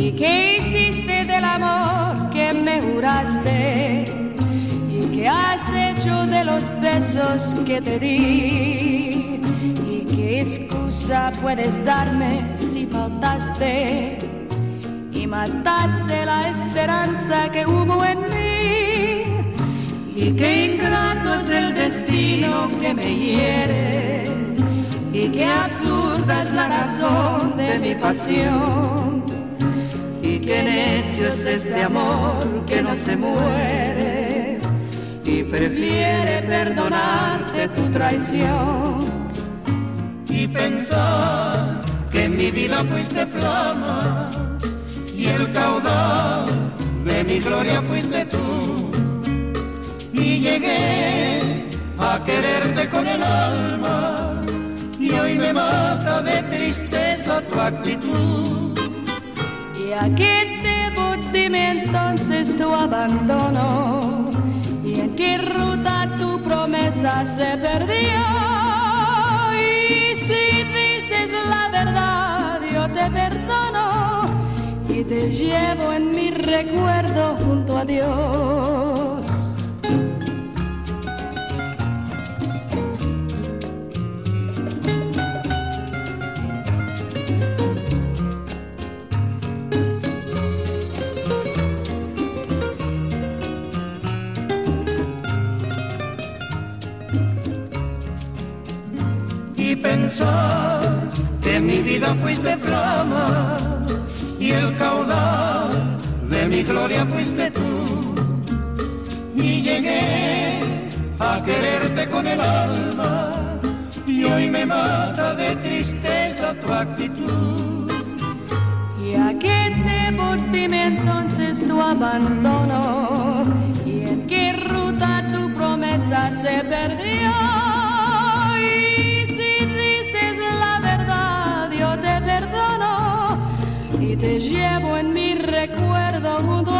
¿Y qué hiciste del amor que me juraste? ¿Y qué has hecho de los besos que te di? ¿Y qué excusa puedes darme si faltaste y mataste la esperanza que hubo en mí? ¿Y qué ingrato es el destino que me hiere? ¿Y qué absurda es la razón de mi pasión? ¿Y qué necio es este amor que no se muere y prefiere perdonarte tu traición? Y pensar que en mi vida fuiste flama y el caudal de mi gloria fuiste tú, y llegué a quererte con el alma, y hoy me mata de tristeza tu actitud. ¿Y a qué debo? Dime entonces tu abandono, y en qué ruta tu promesa se perdió. Y si dices la verdad yo te perdono y te llevo en mi recuerdo junto a Dios. Y pensar que en mi vida fuiste flama y el caudal de mi gloria fuiste tú, y llegué a quererte con el alma, y hoy me mata de tristeza tu actitud. ¿Y a qué debo? Dime entonces tu abandono, y en qué ruta tu promesa se perdió. Y si dices la verdad yo te perdono y te llevo en mi recuerdo junto